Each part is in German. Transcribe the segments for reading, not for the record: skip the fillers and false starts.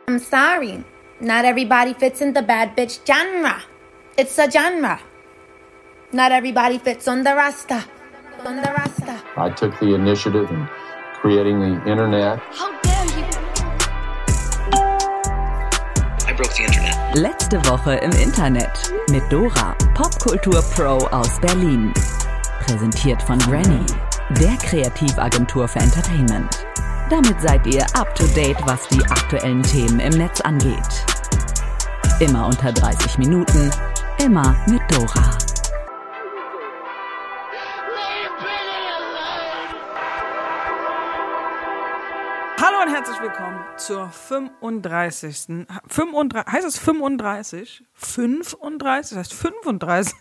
I'm sorry, not everybody fits in the bad bitch genre. It's a genre. Not everybody fits on the roster. I took the initiative in creating the internet. How dare you? I broke the internet. Letzte Woche im Internet mit Dora, Popkultur-Pro aus Berlin. Präsentiert von Granny, der Kreativagentur für Entertainment. Damit seid ihr up to date, was die aktuellen Themen im Netz angeht. Immer unter 30 Minuten, immer mit Dora. Hallo und herzlich willkommen zur 35. Heißt es 35? 35? Das heißt 35?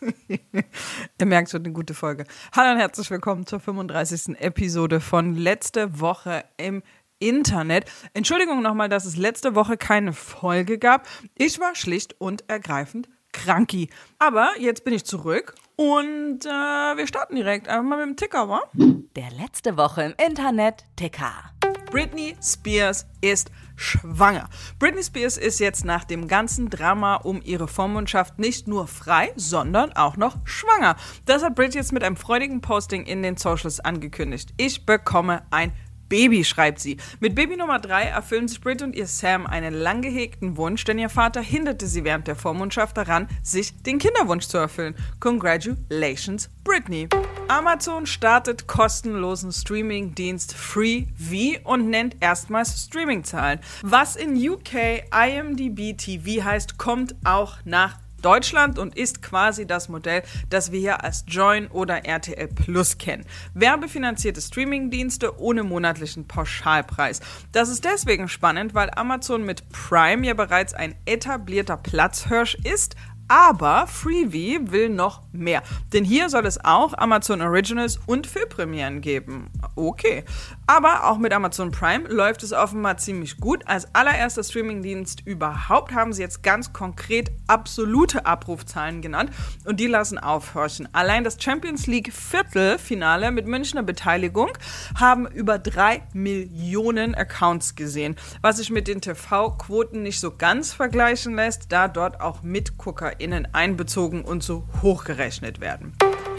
Ihr merkt schon, eine gute Folge. Hallo und herzlich willkommen zur 35. Episode von Letzte Woche im Internet. Entschuldigung nochmal, dass es letzte Woche keine Folge gab. Ich war schlicht und ergreifend kranki. Aber jetzt bin ich zurück und wir starten direkt einfach mal mit dem Ticker, wa? Der Letzte Woche im Internet Ticker. Britney Spears ist schwanger. Britney Spears ist jetzt nach dem ganzen Drama um ihre Vormundschaft nicht nur frei, sondern auch noch schwanger. Das hat Brit jetzt mit einem freudigen Posting in den Socials angekündigt. Ich bekomme ein Baby, schreibt sie. Mit Baby Nummer 3 erfüllen sich Brit und ihr Sam einen lang gehegten Wunsch, denn ihr Vater hinderte sie während der Vormundschaft daran, sich den Kinderwunsch zu erfüllen. Congratulations, Britney. Amazon startet kostenlosen Streaming-Dienst FreeV und nennt erstmals Streaming-Zahlen. Was in UK IMDb TV heißt, kommt auch nach Deutschland und ist quasi das Modell, das wir hier als Joyn oder RTL Plus kennen. Werbefinanzierte Streamingdienste ohne monatlichen Pauschalpreis. Das ist deswegen spannend, weil Amazon mit Prime ja bereits ein etablierter Platzhirsch ist, aber FreeV will noch mehr. Denn hier soll es auch Amazon Originals und Filmpremieren geben. Okay. Aber auch mit Amazon Prime läuft es offenbar ziemlich gut. Als allererster Streamingdienst überhaupt haben sie jetzt ganz konkret absolute Abrufzahlen genannt und die lassen aufhorchen. Allein das Champions League Viertelfinale mit Münchner Beteiligung haben über 3 Millionen Accounts gesehen, was sich mit den TV-Quoten nicht so ganz vergleichen lässt, da dort auch MitguckerInnen einbezogen und so hochgerechnet werden.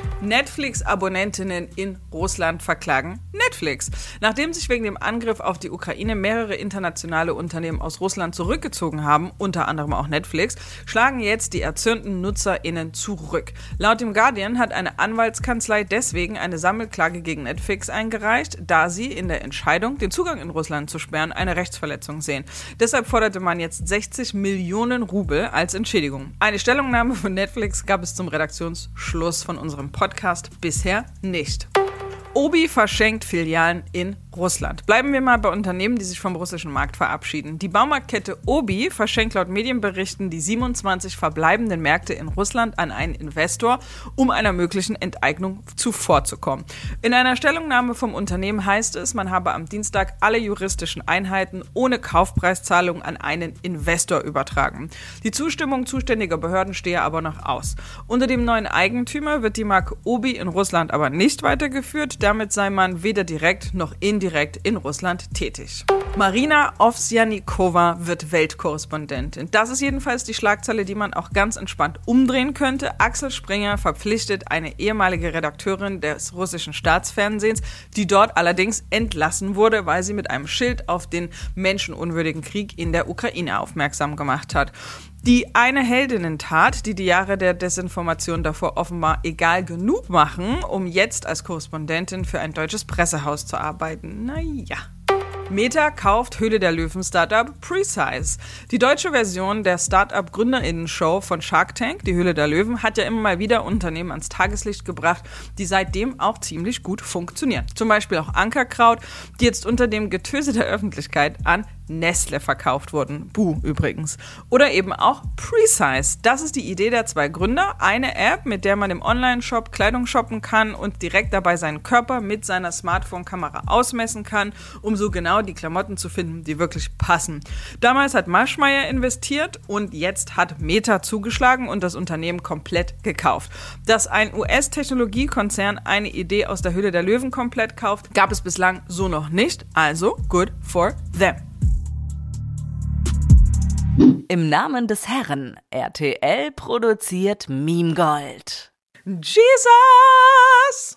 Netflix-Abonnentinnen in Russland verklagen Netflix. Nachdem sich wegen dem Angriff auf die Ukraine mehrere internationale Unternehmen aus Russland zurückgezogen haben, unter anderem auch Netflix, schlagen jetzt die erzürnten NutzerInnen zurück. Laut dem Guardian hat eine Anwaltskanzlei deswegen eine Sammelklage gegen Netflix eingereicht, da sie in der Entscheidung, den Zugang in Russland zu sperren, eine Rechtsverletzung sehen. Deshalb forderte man jetzt 60 Millionen Rubel als Entschädigung. Eine Stellungnahme von Netflix gab es zum Redaktionsschluss von unserem Podcast bisher nicht. Obi verschenkt Filialen in Russland. Bleiben wir mal bei Unternehmen, die sich vom russischen Markt verabschieden. Die Baumarktkette Obi verschenkt laut Medienberichten die 27 verbleibenden Märkte in Russland an einen Investor, um einer möglichen Enteignung zuvorzukommen. In einer Stellungnahme vom Unternehmen heißt es, man habe am Dienstag alle juristischen Einheiten ohne Kaufpreiszahlung an einen Investor übertragen. Die Zustimmung zuständiger Behörden stehe aber noch aus. Unter dem neuen Eigentümer wird die Marke Obi in Russland aber nicht weitergeführt. Damit sei man weder direkt noch indirekt in Russland tätig. Marina Ovsjanikova wird Weltkorrespondentin. Das ist jedenfalls die Schlagzeile, die man auch ganz entspannt umdrehen könnte. Axel Springer verpflichtet eine ehemalige Redakteurin des russischen Staatsfernsehens, die dort allerdings entlassen wurde, weil sie mit einem Schild auf den menschenunwürdigen Krieg in der Ukraine aufmerksam gemacht hat. Die eine Heldinnentat, die Jahre der Desinformation davor offenbar egal genug machen, um jetzt als Korrespondentin für ein deutsches Pressehaus zu arbeiten. Naja. Meta kauft Höhle der Löwen-Startup Precise. Die deutsche Version der Startup-GründerInnen-Show von Shark Tank, die Höhle der Löwen, hat ja immer mal wieder Unternehmen ans Tageslicht gebracht, die seitdem auch ziemlich gut funktionieren. Zum Beispiel auch Ankerkraut, die jetzt unter dem Getöse der Öffentlichkeit an Nestle verkauft wurden. Buh übrigens. Oder eben auch Precise. Das ist die Idee der zwei Gründer. Eine App, mit der man im Online-Shop Kleidung shoppen kann und direkt dabei seinen Körper mit seiner Smartphone-Kamera ausmessen kann, um so genau die Klamotten zu finden, die wirklich passen. Damals hat Maschmeyer investiert und jetzt hat Meta zugeschlagen und das Unternehmen komplett gekauft. Dass ein US-Technologiekonzern eine Idee aus der Höhle der Löwen komplett kauft, gab es bislang so noch nicht. Also good for them. Im Namen des Herrn, RTL produziert Meme Gold. Jesus!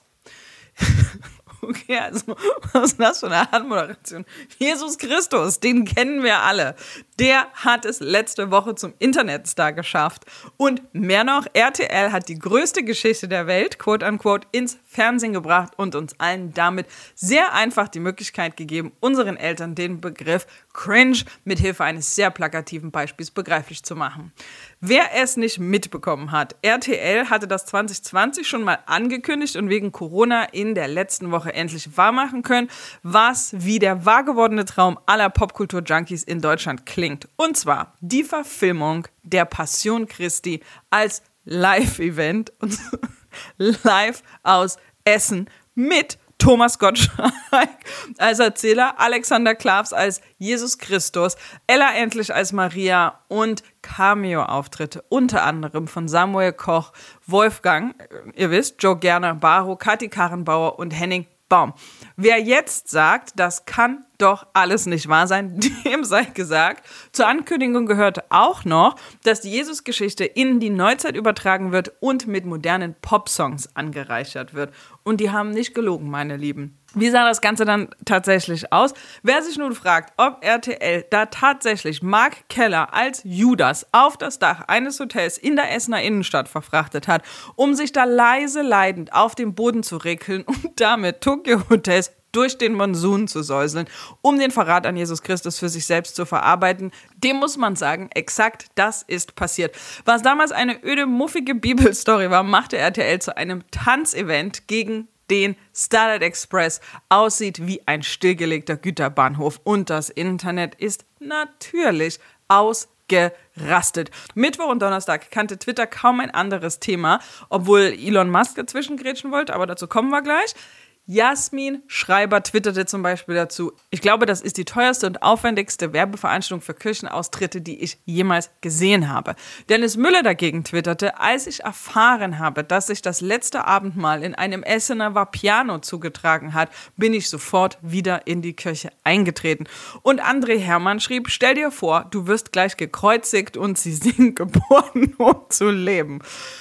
Okay, also, was ist das für eine Anmoderation? Jesus Christus, den kennen wir alle. Der hat es letzte Woche zum Internetstar geschafft. Und mehr noch, RTL hat die größte Geschichte der Welt, quote unquote, ins Fernsehen gebracht und uns allen damit sehr einfach die Möglichkeit gegeben, unseren Eltern den Begriff Cringe mithilfe eines sehr plakativen Beispiels begreiflich zu machen. Wer es nicht mitbekommen hat, RTL hatte das 2020 schon mal angekündigt und wegen Corona in der letzten Woche endlich wahrmachen können, was wie der wahr gewordene Traum aller Popkultur-Junkies in Deutschland klingt. Und zwar die Verfilmung der Passion Christi als Live-Event und live aus Essen mit Thomas Gottschalk als Erzähler, Alexander Klavs als Jesus Christus, Ella Endlich als Maria und Cameo-Auftritte unter anderem von Samuel Koch, Wolfgang, ihr wisst, Joe Gerner Barrow, Kathi Karrenbauer und Henning Baum. Wer jetzt sagt, das kann doch alles nicht wahr sein, dem sei gesagt. Zur Ankündigung gehörte auch noch, dass die Jesus-Geschichte in die Neuzeit übertragen wird und mit modernen Popsongs angereichert wird. Und die haben nicht gelogen, meine Lieben. Wie sah das Ganze dann tatsächlich aus? Wer sich nun fragt, ob RTL da tatsächlich Mark Keller als Judas auf das Dach eines Hotels in der Essener Innenstadt verfrachtet hat, um sich da leise leidend auf dem Boden zu rekeln und damit Tokyo Hotels durch den Monsun zu säuseln, um den Verrat an Jesus Christus für sich selbst zu verarbeiten, dem muss man sagen, exakt das ist passiert. Was damals eine öde, muffige Bibelstory war, machte RTL zu einem Tanzevent gegen den Starlight Express, aussieht wie ein stillgelegter Güterbahnhof. Und das Internet ist natürlich ausgerastet. Mittwoch und Donnerstag kannte Twitter kaum ein anderes Thema, obwohl Elon Musk dazwischen grätschen wollte, aber dazu kommen wir gleich. Jasmin Schreiber twitterte zum Beispiel dazu: Ich glaube, das ist die teuerste und aufwendigste Werbeveranstaltung für Kirchenaustritte, die ich jemals gesehen habe. Dennis Müller dagegen twitterte: Als ich erfahren habe, dass sich das letzte Abendmahl in einem Essener Vapiano zugetragen hat, bin ich sofort wieder in die Kirche eingetreten. Und André Hermann schrieb: Stell dir vor, du wirst gleich gekreuzigt und sie sind geboren, um zu leben.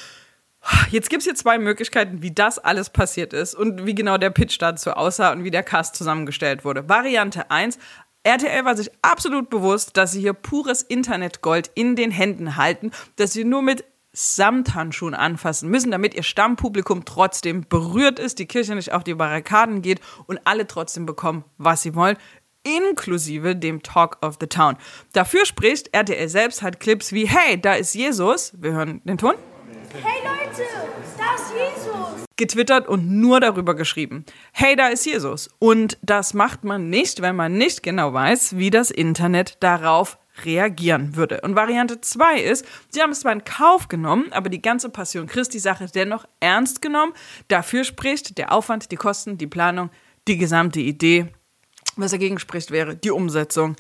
Jetzt gibt es hier zwei Möglichkeiten, wie das alles passiert ist und wie genau der Pitch dazu aussah und wie der Cast zusammengestellt wurde. Variante 1: RTL war sich absolut bewusst, dass sie hier pures Internetgold in den Händen halten, dass sie nur mit Samthandschuhen anfassen müssen, damit ihr Stammpublikum trotzdem berührt ist, die Kirche nicht auf die Barrikaden geht und alle trotzdem bekommen, was sie wollen, inklusive dem Talk of the Town. Dafür spricht, RTL selbst hat Clips wie: Hey, da ist Jesus. Wir hören den Ton. Hey Leute, da ist Jesus! Getwittert und nur darüber geschrieben. Hey, da ist Jesus. Und das macht man nicht, wenn man nicht genau weiß, wie das Internet darauf reagieren würde. Und Variante 2 ist, sie haben es zwar in Kauf genommen, aber die ganze Passion Christi-Sache dennoch ernst genommen. Dafür spricht der Aufwand, die Kosten, die Planung, die gesamte Idee. Was dagegen spricht, wäre die Umsetzung.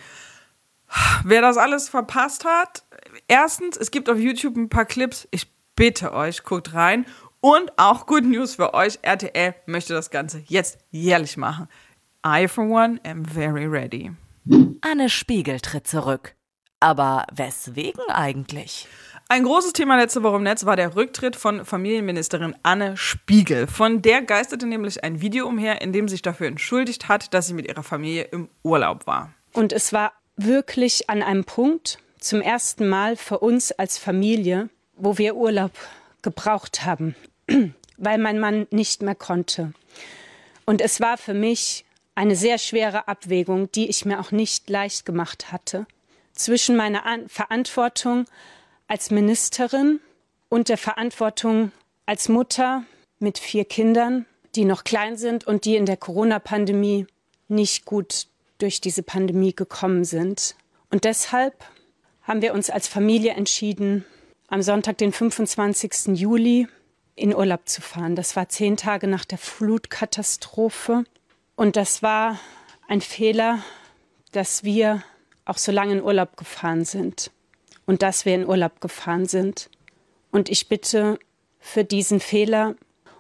Wer das alles verpasst hat, erstens, es gibt auf YouTube ein paar Clips, ich bitte euch, guckt rein. Und auch Good News für euch, RTL möchte das Ganze jetzt jährlich machen. I, for one, am very ready. Anne Spiegel tritt zurück. Aber weswegen eigentlich? Ein großes Thema letzte Woche im Netz war der Rücktritt von Familienministerin Anne Spiegel. Von der geisterte nämlich ein Video umher, in dem sie sich dafür entschuldigt hat, dass sie mit ihrer Familie im Urlaub war. Und es war wirklich an einem Punkt, zum ersten Mal für uns als Familie, wo wir Urlaub gebraucht haben, weil mein Mann nicht mehr konnte. Und es war für mich eine sehr schwere Abwägung, die ich mir auch nicht leicht gemacht hatte, zwischen meiner Verantwortung als Ministerin und der Verantwortung als Mutter mit 4 Kindern, die noch klein sind und die in der Corona-Pandemie nicht gut durch diese Pandemie gekommen sind. Und deshalb haben wir uns als Familie entschieden, am Sonntag, den 25. Juli, in Urlaub zu fahren. Das war 10 Tage nach der Flutkatastrophe. Und das war ein Fehler, dass wir auch so lange in Urlaub gefahren sind. Und dass wir in Urlaub gefahren sind. Und ich bitte für diesen Fehler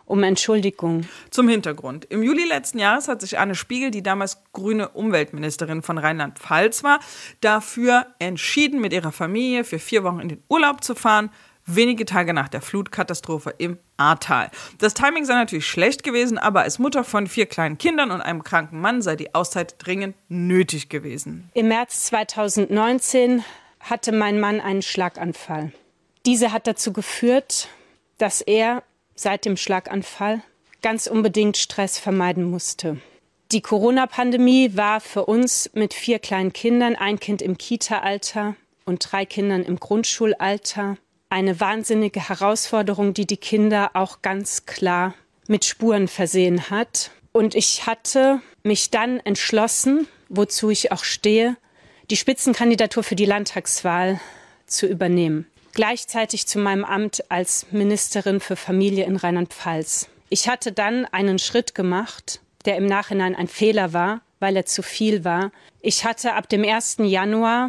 um Entschuldigung. Zum Hintergrund. Im Juli letzten Jahres hat sich Anne Spiegel, die damals grüne Umweltministerin von Rheinland-Pfalz war, dafür entschieden, mit ihrer Familie für 4 Wochen in den Urlaub zu fahren, wenige Tage nach der Flutkatastrophe im Ahrtal. Das Timing sei natürlich schlecht gewesen, aber als Mutter von 4 kleinen Kindern und einem kranken Mann sei die Auszeit dringend nötig gewesen. Im März 2019 hatte mein Mann einen Schlaganfall. Diese hat dazu geführt, dass er seit dem Schlaganfall ganz unbedingt Stress vermeiden musste. Die Corona-Pandemie war für uns mit 4 kleinen Kindern, ein Kind im Kita-Alter und 3 Kindern im Grundschulalter, eine wahnsinnige Herausforderung, die die Kinder auch ganz klar mit Spuren versehen hat. Und ich hatte mich dann entschlossen, wozu ich auch stehe, die Spitzenkandidatur für die Landtagswahl zu übernehmen. Gleichzeitig zu meinem Amt als Ministerin für Familie in Rheinland-Pfalz. Ich hatte dann einen Schritt gemacht, der im Nachhinein ein Fehler war, weil er zu viel war. Ich hatte ab dem 1. Januar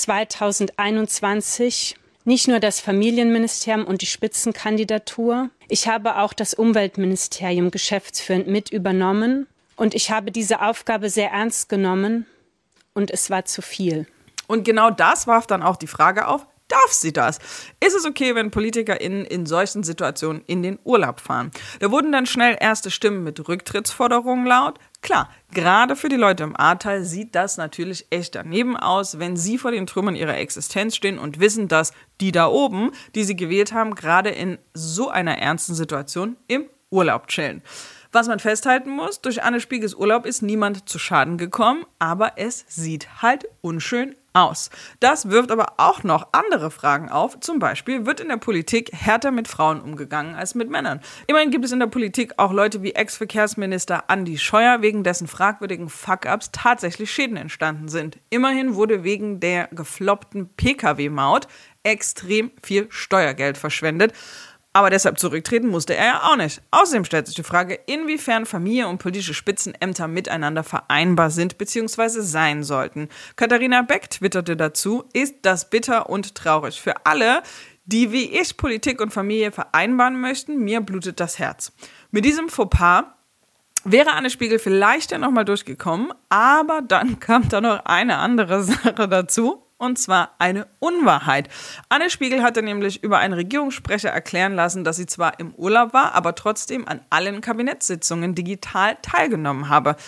2021 nicht nur das Familienministerium und die Spitzenkandidatur, ich habe auch das Umweltministerium geschäftsführend mit übernommen und ich habe diese Aufgabe sehr ernst genommen und es war zu viel. Und genau das warf dann auch die Frage auf, darf sie das? Ist es okay, wenn PolitikerInnen in solchen Situationen in den Urlaub fahren? Da wurden dann schnell erste Stimmen mit Rücktrittsforderungen laut. Klar, gerade für die Leute im Ahrtal sieht das natürlich echt daneben aus, wenn sie vor den Trümmern ihrer Existenz stehen und wissen, dass die da oben, die sie gewählt haben, gerade in so einer ernsten Situation im Urlaub chillen. Was man festhalten muss, durch Anne Spiegels Urlaub ist niemand zu Schaden gekommen, aber es sieht halt unschön aus. Das wirft aber auch noch andere Fragen auf. Zum Beispiel wird in der Politik härter mit Frauen umgegangen als mit Männern. Immerhin gibt es in der Politik auch Leute wie Ex-Verkehrsminister Andi Scheuer, wegen dessen fragwürdigen Fuck-Ups tatsächlich Schäden entstanden sind. Immerhin wurde wegen der gefloppten Pkw-Maut extrem viel Steuergeld verschwendet. Aber deshalb zurücktreten musste er ja auch nicht. Außerdem stellt sich die Frage, inwiefern Familie und politische Spitzenämter miteinander vereinbar sind bzw. sein sollten. Katharina Beck twitterte dazu, ist das bitter und traurig für alle, die wie ich Politik und Familie vereinbaren möchten. Mir blutet das Herz. Mit diesem Fauxpas wäre Anne Spiegel vielleicht ja nochmal durchgekommen, aber dann kam da noch eine andere Sache dazu. Und zwar eine Unwahrheit. Anne Spiegel hatte nämlich über einen Regierungssprecher erklären lassen, dass sie zwar im Urlaub war, aber trotzdem an allen Kabinettssitzungen digital teilgenommen habe.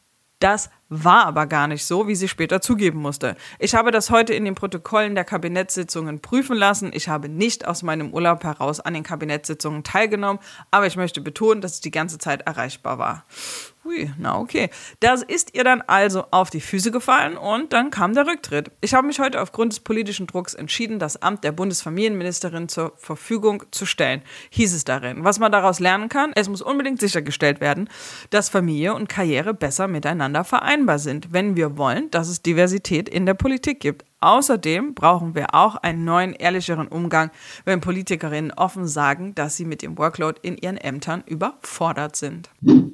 Das war aber gar nicht so, wie sie später zugeben musste. Ich habe das heute in den Protokollen der Kabinettssitzungen prüfen lassen. Ich habe nicht aus meinem Urlaub heraus an den Kabinettssitzungen teilgenommen, aber ich möchte betonen, dass ich die ganze Zeit erreichbar war. Ui, na okay. Das ist ihr dann also auf die Füße gefallen und dann kam der Rücktritt. Ich habe mich heute aufgrund des politischen Drucks entschieden, das Amt der Bundesfamilienministerin zur Verfügung zu stellen. Hieß es darin. Was man daraus lernen kann, es muss unbedingt sichergestellt werden, dass Familie und Karriere besser miteinander vereinbar sind, wenn wir wollen, dass es Diversität in der Politik gibt. Außerdem brauchen wir auch einen neuen, ehrlicheren Umgang, wenn Politikerinnen offen sagen, dass sie mit dem Workload in ihren Ämtern überfordert sind.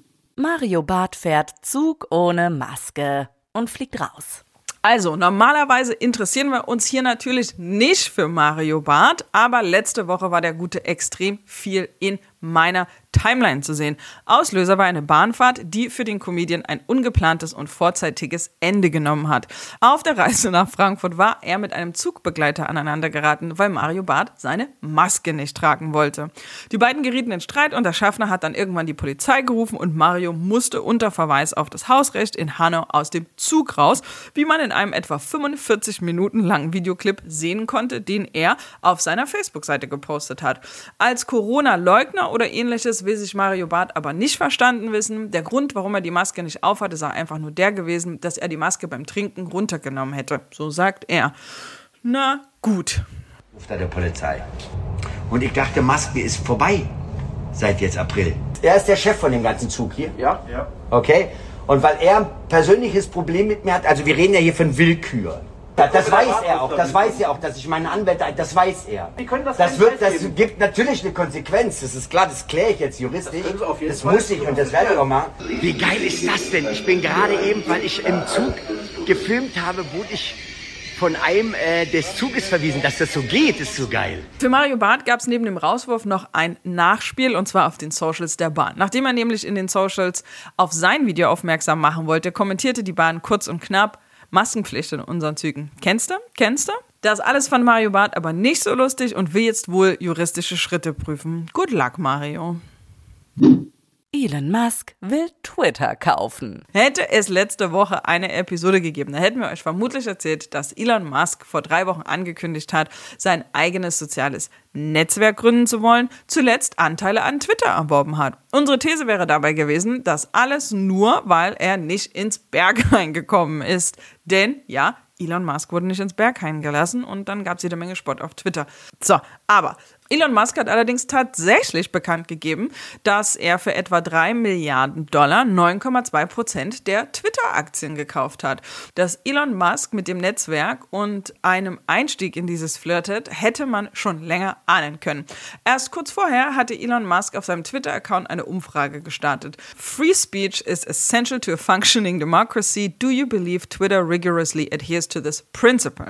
Mario Barth fährt Zug ohne Maske und fliegt raus. Also, normalerweise interessieren wir uns hier natürlich nicht für Mario Barth, aber letzte Woche war der Gute extrem viel in meiner Timeline zu sehen. Auslöser war eine Bahnfahrt, die für den Comedian ein ungeplantes und vorzeitiges Ende genommen hat. Auf der Reise nach Frankfurt war er mit einem Zugbegleiter aneinander geraten, weil Mario Barth seine Maske nicht tragen wollte. Die beiden gerieten in Streit und der Schaffner hat dann irgendwann die Polizei gerufen und Mario musste unter Verweis auf das Hausrecht in Hanau aus dem Zug raus, wie man in einem etwa 45 Minuten langen Videoclip sehen konnte, den er auf seiner Facebook-Seite gepostet hat. Als Corona-Leugner oder ähnliches will sich Mario Barth aber nicht verstanden wissen. Der Grund, warum er die Maske nicht aufhatte, sei einfach nur der gewesen, dass er die Maske beim Trinken runtergenommen hätte. So sagt er. Na gut. Ruft er der Polizei. Und ich dachte, Maske ist vorbei seit jetzt April. Er ist der Chef von dem ganzen Zug hier? Ja. Okay. Und weil er ein persönliches Problem mit mir hat, also wir reden ja hier von Willkür. Das weiß er auch, dass ich meine Anwälte, das weiß er. Das gibt natürlich eine Konsequenz, das ist klar, das kläre ich jetzt juristisch. Das muss ich und das werde ich auch machen. Wie geil ist das denn? Ich bin gerade eben, weil ich im Zug gefilmt habe, wurde ich von einem des Zuges verwiesen. Dass das so geht, ist so geil. Für Mario Barth gab es neben dem Rauswurf noch ein Nachspiel, und zwar auf den Socials der Bahn. Nachdem er nämlich in den Socials auf sein Video aufmerksam machen wollte, kommentierte die Bahn kurz und knapp: Maskenpflicht in unseren Zügen. Kennst du? Das alles fand Mario Barth aber nicht so lustig und will jetzt wohl juristische Schritte prüfen. Good luck, Mario. Elon Musk will Twitter kaufen. Hätte es letzte Woche eine Episode gegeben, dann hätten wir euch vermutlich erzählt, dass Elon Musk vor 3 Wochen angekündigt hat, sein eigenes soziales Netzwerk gründen zu wollen, zuletzt Anteile an Twitter erworben hat. Unsere These wäre dabei gewesen, dass alles nur, weil er nicht ins Berghain gekommen ist. Denn, ja, Elon Musk wurde nicht ins Berghain gelassen und dann gab es jede Menge Spott auf Twitter. So, aber Elon Musk hat allerdings tatsächlich bekannt gegeben, dass er für etwa $3 Milliarden 9,2% der Twitter-Aktien gekauft hat. Dass Elon Musk mit dem Netzwerk und einem Einstieg in dieses flirtet, hätte man schon länger ahnen können. Erst kurz vorher hatte Elon Musk auf seinem Twitter-Account eine Umfrage gestartet. Free speech is essential to a functioning democracy. Do you believe Twitter rigorously adheres to this principle?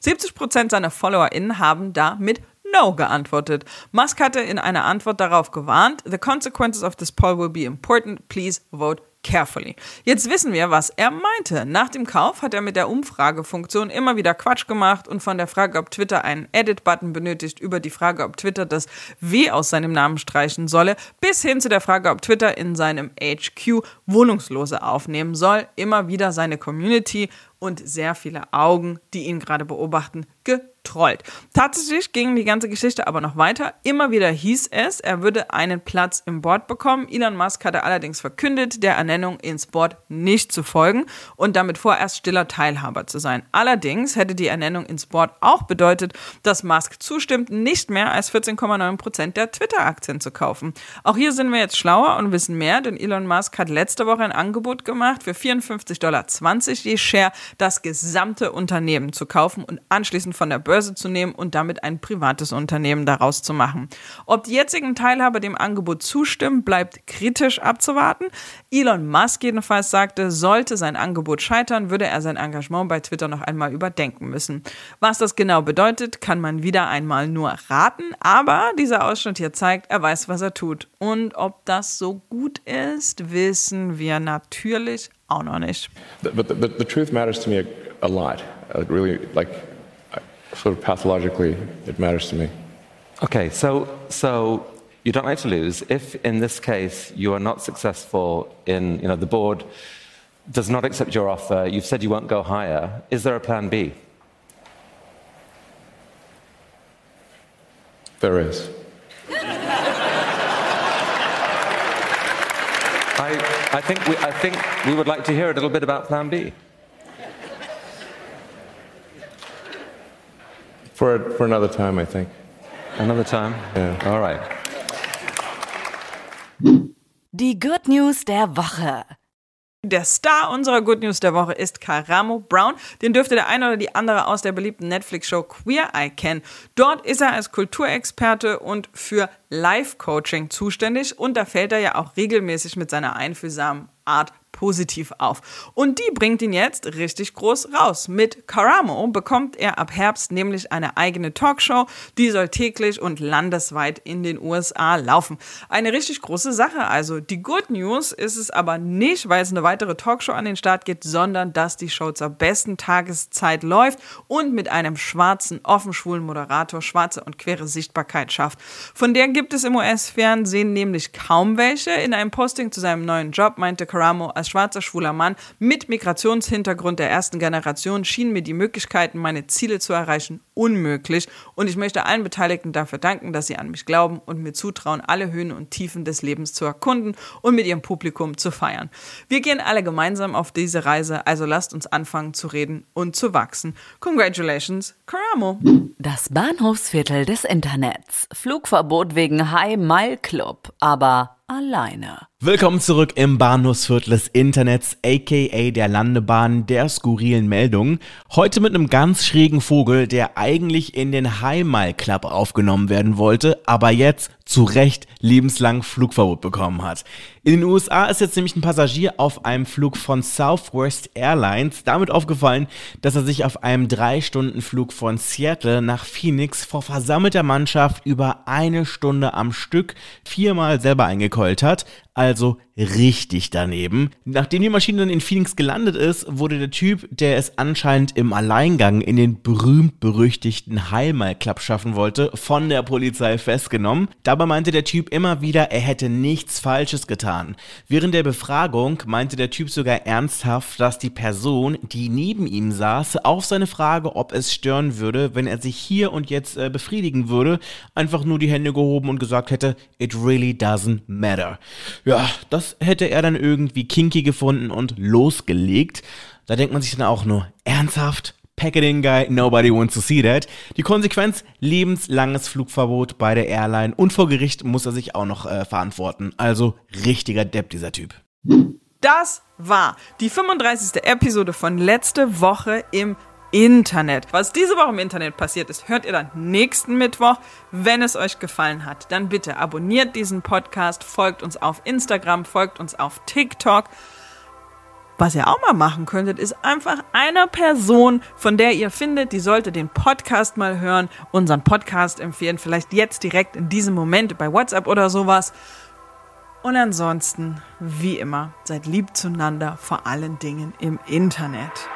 70% seiner FollowerInnen haben da mit No geantwortet. Musk hatte in einer Antwort darauf gewarnt: The consequences of this poll will be important. Please vote carefully. Jetzt wissen wir, was er meinte. Nach dem Kauf hat er mit der Umfragefunktion immer wieder Quatsch gemacht und von der Frage, ob Twitter einen Edit-Button benötigt, über die Frage, ob Twitter das W aus seinem Namen streichen solle, bis hin zu der Frage, ob Twitter in seinem HQ Wohnungslose aufnehmen soll, immer wieder seine Community und sehr viele Augen, die ihn gerade beobachten, getrollt. Tatsächlich ging die ganze Geschichte aber noch weiter. Immer wieder hieß es, er würde einen Platz im Board bekommen. Elon Musk hatte allerdings verkündet, der Ernennung ins Board nicht zu folgen und damit vorerst stiller Teilhaber zu sein. Allerdings hätte die Ernennung ins Board auch bedeutet, dass Musk zustimmt, nicht mehr als 14,9% der Twitter-Aktien zu kaufen. Auch hier sind wir jetzt schlauer und wissen mehr, denn Elon Musk hat letzte Woche ein Angebot gemacht, für $54,20 je Share das gesamte Unternehmen zu kaufen und anschließend von der Börse zu nehmen und damit ein privates Unternehmen daraus zu machen. Ob die jetzigen Teilhaber dem Angebot zustimmen, bleibt kritisch abzuwarten. Elon Musk jedenfalls sagte, sollte sein Angebot scheitern, würde er sein Engagement bei Twitter noch einmal überdenken müssen. Was das genau bedeutet, kann man wieder einmal nur raten, aber dieser Ausschnitt hier zeigt, er weiß, was er tut. Und ob das so gut ist, wissen wir natürlich auch noch nicht. But the truth matters to me a lot. Really, like, sort of pathologically, it matters to me. Okay, so you don't like to lose. If in this case you are not successful in, the board does not accept your offer, you've said you won't go higher, is there a plan B? There is. I think we would like to hear a little bit about plan B. For another time, I think. Another time? Yeah. All right. Die Good News der Woche. Der Star unserer Good News der Woche ist Karamo Brown. Den dürfte der eine oder die andere aus der beliebten Netflix-Show Queer Eye kennen. Dort ist er als Kulturexperte und für Life-Coaching zuständig und da fällt er ja auch regelmäßig mit seiner einfühlsamen Art positiv auf. Und die bringt ihn jetzt richtig groß raus. Mit Karamo bekommt er ab Herbst nämlich eine eigene Talkshow, die soll täglich und landesweit in den USA laufen. Eine richtig große Sache also. Die Good News ist es aber nicht, weil es eine weitere Talkshow an den Start gibt, sondern dass die Show zur besten Tageszeit läuft und mit einem schwarzen, offen schwulen Moderator schwarze und queere Sichtbarkeit schafft. Von der gibt es im US-Fernsehen nämlich kaum welche. In einem Posting zu seinem neuen Job meinte Karamo, als schwarzer, schwuler Mann mit Migrationshintergrund der ersten Generation schienen mir die Möglichkeiten, meine Ziele zu erreichen, unmöglich. Und ich möchte allen Beteiligten dafür danken, dass sie an mich glauben und mir zutrauen, alle Höhen und Tiefen des Lebens zu erkunden und mit ihrem Publikum zu feiern. Wir gehen alle gemeinsam auf diese Reise, also lasst uns anfangen zu reden und zu wachsen. Congratulations, Karamo! Das Bahnhofsviertel des Internets. Flugverbot wegen High Mile Club, aber alleine. Willkommen zurück im Bahnhofsviertel des Internets, aka der Landebahn der skurrilen Meldungen. Heute mit einem ganz schrägen Vogel, der eigentlich in den High Mile Club aufgenommen werden wollte, aber jetzt zu Recht lebenslang Flugverbot bekommen hat. In den USA ist jetzt nämlich ein Passagier auf einem Flug von Southwest Airlines damit aufgefallen, dass er sich auf einem 3-Stunden-Flug von Seattle nach Phoenix vor versammelter Mannschaft über 1 Stunde am Stück 4-mal selber eingekeult hat. Also richtig daneben. Nachdem die Maschine dann in Phoenix gelandet ist, wurde der Typ, der es anscheinend im Alleingang in den berühmt-berüchtigten High Mile Club schaffen wollte, von der Polizei festgenommen. Dabei meinte der Typ immer wieder, er hätte nichts Falsches getan. Während der Befragung meinte der Typ sogar ernsthaft, dass die Person, die neben ihm saß, auf seine Frage, ob es stören würde, wenn er sich hier und jetzt befriedigen würde, einfach nur die Hände gehoben und gesagt hätte, it really doesn't matter. Ja, das hätte er dann irgendwie kinky gefunden und losgelegt. Da denkt man sich dann auch nur, ernsthaft? Pack it in, guy, nobody wants to see that. Die Konsequenz, lebenslanges Flugverbot bei der Airline und vor Gericht muss er sich auch noch verantworten. Also richtiger Depp, dieser Typ. Das war die 35. Episode von letzte Woche im Internet. Was diese Woche im Internet passiert ist, hört ihr dann nächsten Mittwoch. Wenn es euch gefallen hat, dann bitte abonniert diesen Podcast, folgt uns auf Instagram, folgt uns auf TikTok. Was ihr auch mal machen könntet, ist einfach einer Person, von der ihr findet, die sollte den Podcast mal hören, unseren Podcast empfehlen, vielleicht jetzt direkt in diesem Moment bei WhatsApp oder sowas. Und ansonsten, wie immer, seid lieb zueinander, vor allen Dingen im Internet.